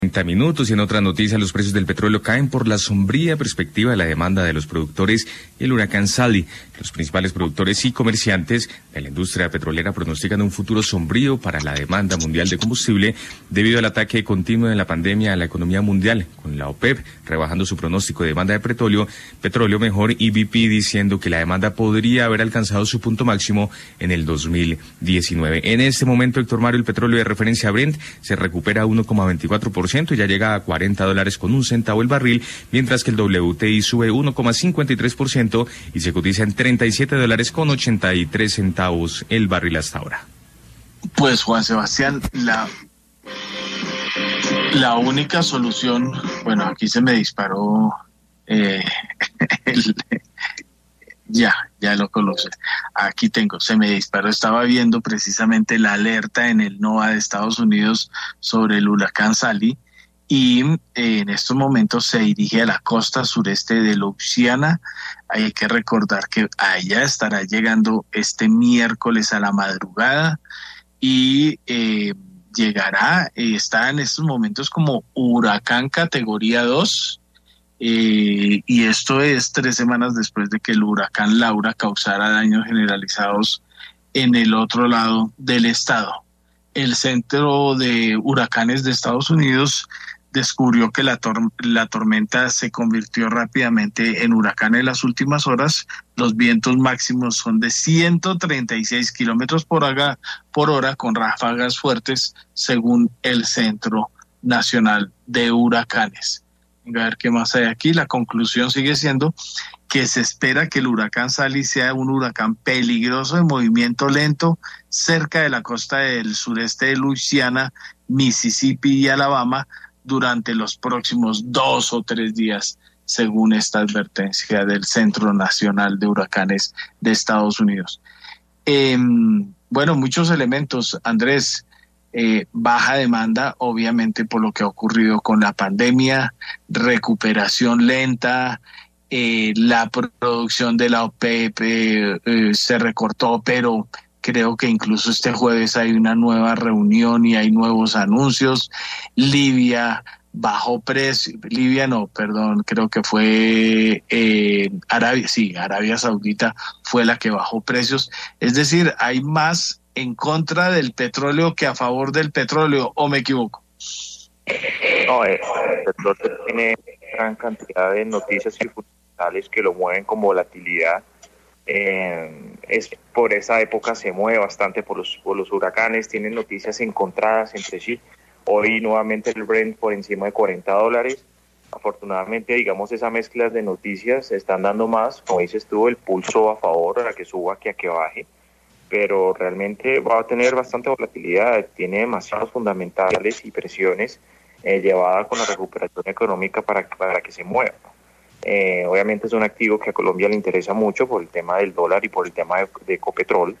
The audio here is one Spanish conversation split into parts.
30 minutos y en otra noticia, los precios del petróleo caen por la sombría perspectiva de la demanda de los productores y el huracán Sally. Los principales productores y comerciantes de la industria petrolera pronostican un futuro sombrío para la demanda mundial de combustible debido al ataque continuo de la pandemia a la economía mundial, con la OPEP rebajando su pronóstico de demanda de petróleo mejor, y BP diciendo que la demanda podría haber alcanzado su punto máximo en el 2019. En este momento, Héctor Mario, el petróleo de referencia Brent se recupera 1,24%. Y ya llega a $40 con un centavo el barril, mientras que el WTI sube 1,53% y se cotiza en $37 con 83 centavos el barril hasta ahora. Pues, Juan Sebastián, la única solución, bueno, aquí se me disparó ya lo conoce. Aquí se me disparó, estaba viendo precisamente la alerta en el NOAA de Estados Unidos sobre el huracán Sally, y en estos momentos se dirige a la costa sureste de Louisiana. Hay que recordar que allá estará llegando este miércoles a la madrugada y está en estos momentos como huracán categoría 2. Y esto es 3 semanas después de que el huracán Laura causara daños generalizados en el otro lado del estado. El Centro de Huracanes de Estados Unidos descubrió que la tormenta se convirtió rápidamente en huracán en las últimas horas. Los vientos máximos son de 136 kilómetros por hora con ráfagas fuertes, según el Centro Nacional de Huracanes. A ver qué más hay aquí. La conclusión sigue siendo que se espera que el huracán Sally sea un huracán peligroso de movimiento lento cerca de la costa del sureste de Luisiana, Mississippi y Alabama durante los próximos 2 o 3 días, según esta advertencia del Centro Nacional de Huracanes de Estados Unidos. Bueno, muchos elementos, Andrés. Baja demanda, obviamente, por lo que ha ocurrido con la pandemia, recuperación lenta, la producción de la OPEP se recortó, pero creo que incluso este jueves hay una nueva reunión y hay nuevos anuncios. Libia bajó precio, creo que fue Arabia Saudita fue la que bajó precios. Es decir, hay más en contra del petróleo que a favor del petróleo, ¿o me equivoco? No, el petróleo tiene gran cantidad de noticias y fundamentales que lo mueven con volatilidad. Es por esa época se mueve bastante por los huracanes, tienen noticias encontradas entre sí. Hoy nuevamente el Brent por encima de $40. Afortunadamente, digamos, esas mezclas de noticias están dando más, como dices tú, el pulso a favor, a que suba que a que baje, pero realmente va a tener bastante volatilidad, tiene demasiados fundamentales y presiones llevadas con la recuperación económica para que se mueva. Obviamente es un activo que a Colombia le interesa mucho por el tema del dólar y por el tema de Ecopetrol.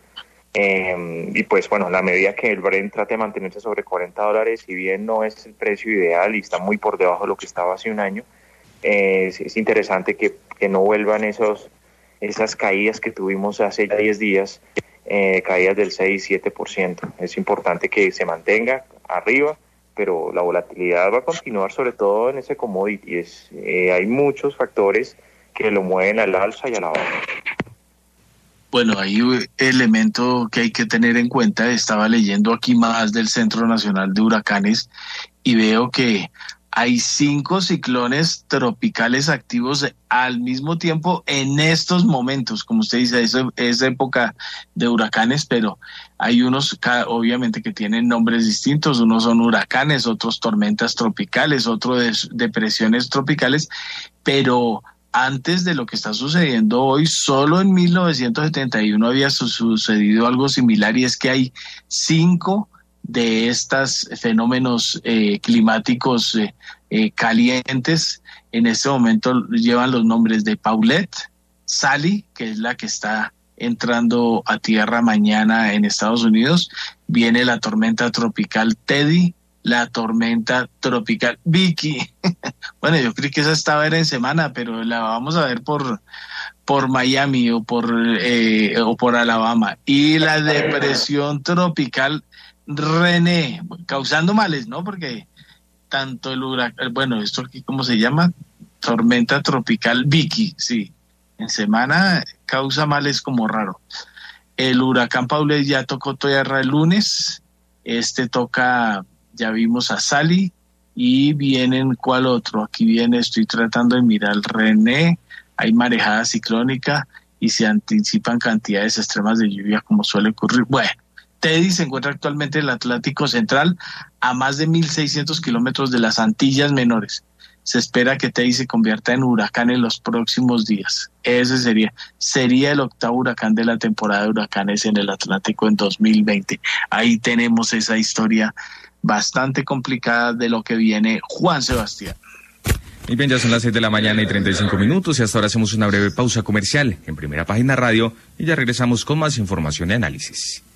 Y pues bueno, a la medida que el Brent trate de mantenerse sobre $40, si bien no es el precio ideal y está muy por debajo de lo que estaba hace un año, es interesante que no vuelvan esas caídas que tuvimos hace 10 días, caídas del 6-7%. Es importante que se mantenga arriba, pero la volatilidad va a continuar, sobre todo en ese commodity. Hay muchos factores que lo mueven al alza y a la baja. Bueno, hay un elemento que hay que tener en cuenta. Estaba leyendo aquí más del Centro Nacional de Huracanes y veo que hay 5 ciclones tropicales activos al mismo tiempo en estos momentos. Como usted dice, es época de huracanes, pero hay unos obviamente que tienen nombres distintos. Unos son huracanes, otros tormentas tropicales, otros depresiones tropicales, pero antes de lo que está sucediendo hoy, solo en 1971 había sucedido algo similar, y es que hay 5 de estos fenómenos climáticos calientes. En este momento llevan los nombres de Paulette, Sally, que es la que está entrando a tierra mañana en Estados Unidos, viene la tormenta tropical Teddy, la tormenta tropical Vicky. Bueno, yo creí que esa estaba en semana, pero la vamos a ver por Miami o por Alabama. Y la depresión tropical René, causando males, ¿no? Porque tanto el huracán, bueno, esto aquí, ¿cómo se llama? Tormenta tropical Vicky, sí. En semana causa males como raro. El huracán Paulette ya tocó tierra el lunes. Toca, ya vimos a Sally. Y vienen, ¿cuál otro? Aquí viene, estoy tratando de mirar René. Hay marejada ciclónica y se anticipan cantidades extremas de lluvia como suele ocurrir. Bueno, Teddy se encuentra actualmente en el Atlántico Central a más de 1.600 kilómetros de las Antillas Menores. Se espera que Teddy se convierta en huracán en los próximos días. Ese sería el octavo huracán de la temporada de huracanes en el Atlántico en 2020. Ahí tenemos esa historia bastante complicada de lo que viene, Juan Sebastián. Y bien, ya son las 6 de la mañana y 35 minutos y hasta ahora hacemos una breve pausa comercial en Primera Página Radio y ya regresamos con más información y análisis.